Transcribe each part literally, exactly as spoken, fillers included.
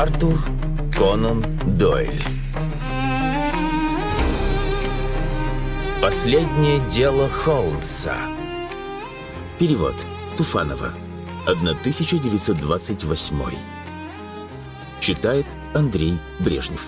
Артур Конан Дойль. Последнее дело Холмса. Перевод Туфанова. тысяча девятьсот двадцать восьмой. Читает Андрей Брежнев.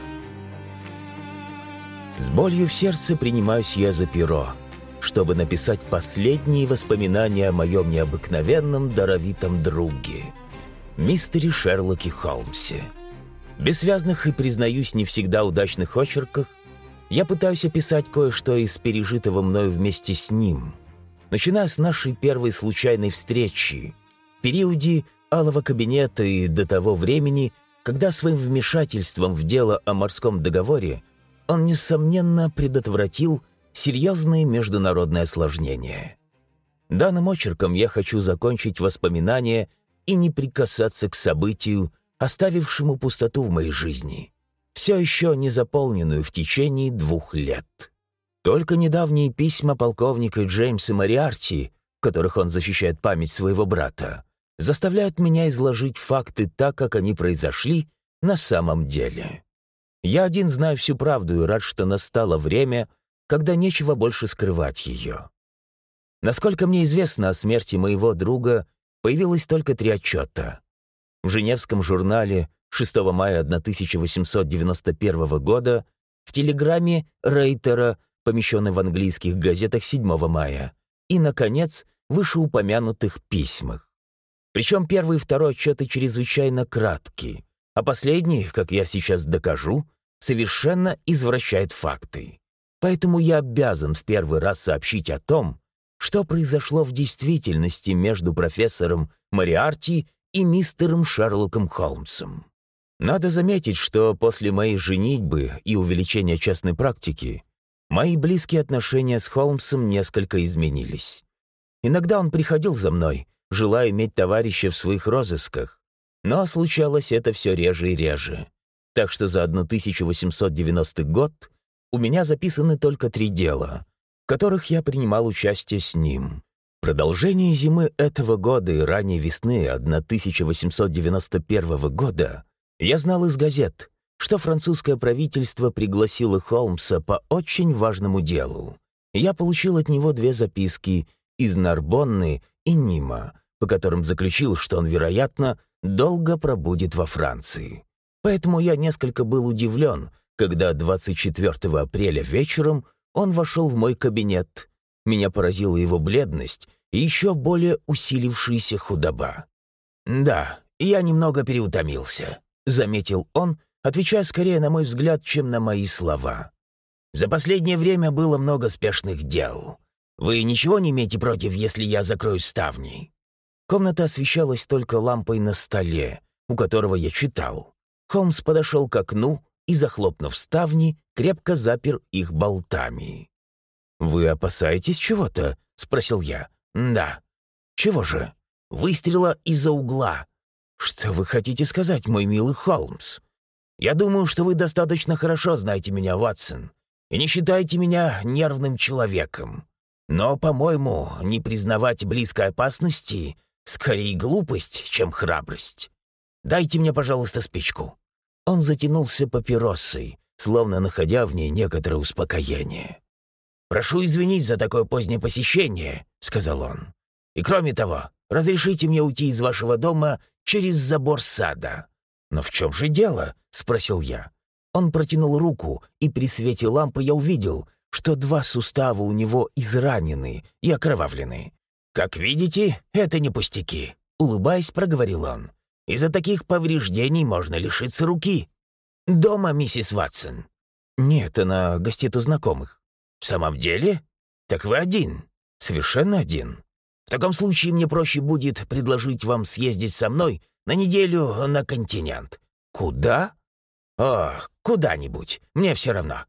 С болью в сердце принимаюсь я за перо, чтобы написать последние воспоминания о моем необыкновенном даровитом друге, мистере Шерлоке Холмсе. В бессвязных и, признаюсь, не всегда удачных очерках я пытаюсь описать кое-что из пережитого мною вместе с ним, начиная с нашей первой случайной встречи, в периоде алого кабинета и до того времени, когда своим вмешательством в дело о морском договоре он, несомненно, предотвратил серьезные международные осложнения. Данным очерком я хочу закончить воспоминания и не прикасаться к событию, оставившему пустоту в моей жизни, все еще не заполненную в течение двух лет. Только недавние письма полковника Джеймса Мориарти, в которых он защищает память своего брата, заставляют меня изложить факты так, как они произошли на самом деле. Я один знаю всю правду и рад, что настало время, когда нечего больше скрывать ее. Насколько мне известно, о смерти моего друга появилось только три отчета. В Женевском журнале шестого мая тысяча восемьсот девяносто первого года, в телеграмме Рейтера, помещенной в английских газетах седьмого мая, и, наконец, в вышеупомянутых письмах. Причем первый и второй отчеты чрезвычайно краткие, а последний, как я сейчас докажу, совершенно извращает факты. Поэтому я обязан в первый раз сообщить о том, что произошло в действительности между профессором Мориарти и мистером Шерлоком Холмсом. Надо заметить, что после моей женитьбы и увеличения частной практики мои близкие отношения с Холмсом несколько изменились. Иногда он приходил за мной, желая иметь товарища в своих розысках, но случалось это все реже и реже. Так что за тысяча восемьсот девяностый год у меня записаны только три дела, в которых я принимал участие с ним. В продолжении зимы этого года и ранней весны тысяча восемьсот девяносто первого года я знал из газет, что французское правительство пригласило Холмса по очень важному делу. Я получил от него две записки из Нарбонны и Нима, по которым заключил, что он, вероятно, долго пробудет во Франции. Поэтому я несколько был удивлен, когда двадцать четвёртого апреля вечером он вошел в мой кабинет. Меня поразила его бледность и еще более усилившаяся худоба. «Да, я немного переутомился», — заметил он, отвечая скорее на мой взгляд, чем на мои слова. «За последнее время было много спешных дел. Вы ничего не имеете против, если я закрою ставни?» Комната освещалась только лампой на столе, у которого я читал. Холмс подошел к окну и, захлопнув ставни, крепко запер их болтами. «Вы опасаетесь чего-то?» — спросил я. «Да». «Чего же?» «Выстрела из-за угла». «Что вы хотите сказать, мой милый Холмс?» «Я думаю, что вы достаточно хорошо знаете меня, Ватсон, и не считаете меня нервным человеком. Но, по-моему, не признавать близкой опасности скорее глупость, чем храбрость. Дайте мне, пожалуйста, спичку». Он затянулся папиросой, словно находя в ней некоторое успокоение. «Прошу извинить за такое позднее посещение», — сказал он. «И кроме того, разрешите мне уйти из вашего дома через забор сада». «Но в чем же дело?» — спросил я. Он протянул руку, и при свете лампы я увидел, что два сустава у него изранены и окровавлены. «Как видите, это не пустяки», — улыбаясь, проговорил он. «Из-за таких повреждений можно лишиться руки». «Дома, миссис Ватсон?» «Нет, она гостит у знакомых». «В самом деле? Так вы один?» «Совершенно один». «В таком случае мне проще будет предложить вам съездить со мной на неделю на континент». «Куда?» «О, куда-нибудь, мне все равно».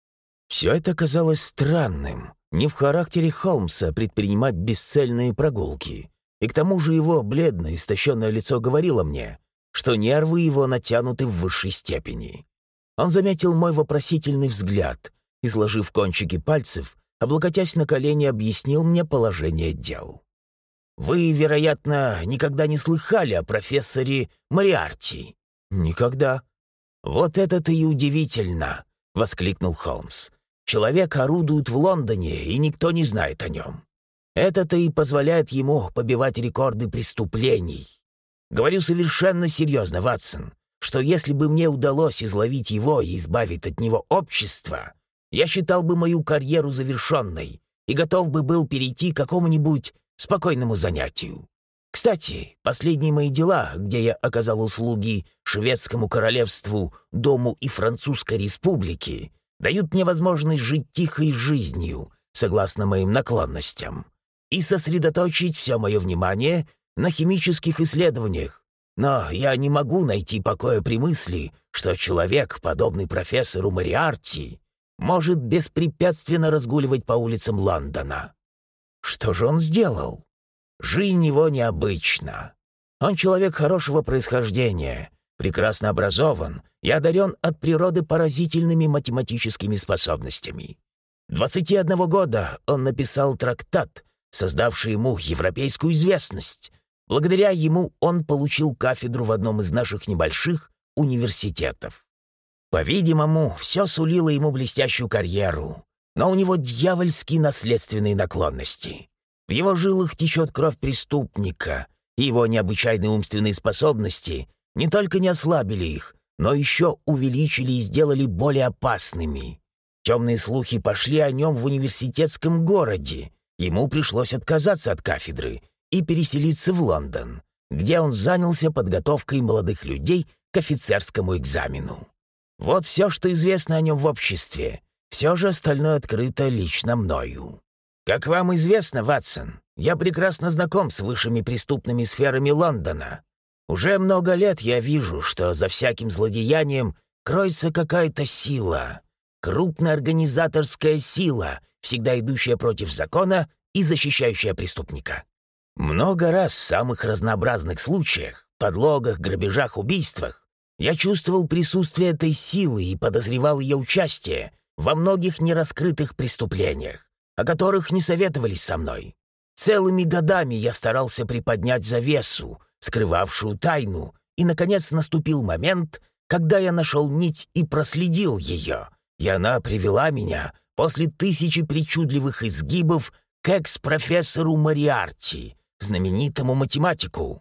Все это казалось странным, не в характере Холмса предпринимать бесцельные прогулки. И к тому же его бледное, истощенное лицо говорило мне, что нервы его натянуты в высшей степени. Он заметил мой вопросительный взгляд и, сложив кончики пальцев, облокотясь на колени, объяснил мне положение дел. «Вы, вероятно, никогда не слыхали о профессоре Мориарти?» «Никогда». «Вот это-то и удивительно!» — воскликнул Холмс. «Человек орудует в Лондоне, и никто не знает о нем. Это-то и позволяет ему побивать рекорды преступлений. Говорю совершенно серьезно, Ватсон, что если бы мне удалось изловить его и избавить от него общество, я считал бы мою карьеру завершенной и готов бы был перейти к какому-нибудь спокойному занятию. Кстати, последние мои дела, где я оказал услуги шведскому королевству, дому и Французской республике, дают мне возможность жить тихой жизнью, согласно моим наклонностям, и сосредоточить все мое внимание на химических исследованиях. Но я не могу найти покоя при мысли, что человек, подобный профессору Мориарти, может беспрепятственно разгуливать по улицам Лондона. Что же он сделал? Жизнь его необычна. Он человек хорошего происхождения, прекрасно образован и одарен от природы поразительными математическими способностями. Двадцати одного года он написал трактат, создавший ему европейскую известность. Благодаря ему он получил кафедру в одном из наших небольших университетов. По-видимому, все сулило ему блестящую карьеру, но у него дьявольские наследственные наклонности. В его жилах течет кровь преступника, и его необычайные умственные способности не только не ослабили их, но еще увеличили и сделали более опасными. Темные слухи пошли о нем в университетском городе. Ему пришлось отказаться от кафедры и переселиться в Лондон, где он занялся подготовкой молодых людей к офицерскому экзамену. Вот все, что известно о нем в обществе. Все же остальное открыто лично мною. Как вам известно, Ватсон, я прекрасно знаком с высшими преступными сферами Лондона. Уже много лет я вижу, что за всяким злодеянием кроется какая-то сила. Крупная организаторская сила, всегда идущая против закона и защищающая преступника. Много раз в самых разнообразных случаях, подлогах, грабежах, убийствах, я чувствовал присутствие этой силы и подозревал ее участие во многих нераскрытых преступлениях, о которых не советовались со мной. Целыми годами я старался приподнять завесу, скрывавшую тайну, и, наконец, наступил момент, когда я нашел нить и проследил ее, и она привела меня после тысячи причудливых изгибов к экс-профессору Мориарти, знаменитому математику.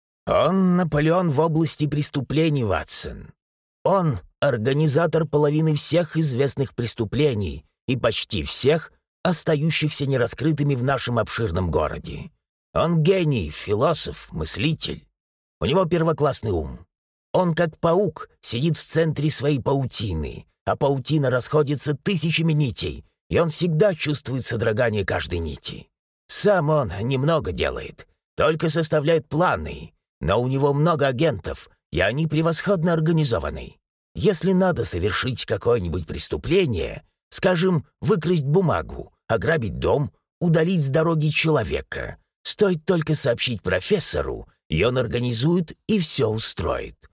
Он Наполеон в области преступлений, Ватсон. Он организатор половины всех известных преступлений и почти всех, остающихся нераскрытыми в нашем обширном городе. Он гений, философ, мыслитель. У него первоклассный ум. Он, как паук, сидит в центре своей паутины, а паутина расходится тысячами нитей, и он всегда чувствует содрогание каждой нити. Сам он немного делает, только составляет планы, но у него много агентов, и они превосходно организованы. Если надо совершить какое-нибудь преступление, скажем, выкрасть бумагу, ограбить дом, удалить с дороги человека, стоит только сообщить профессору, и он организует и все устроит.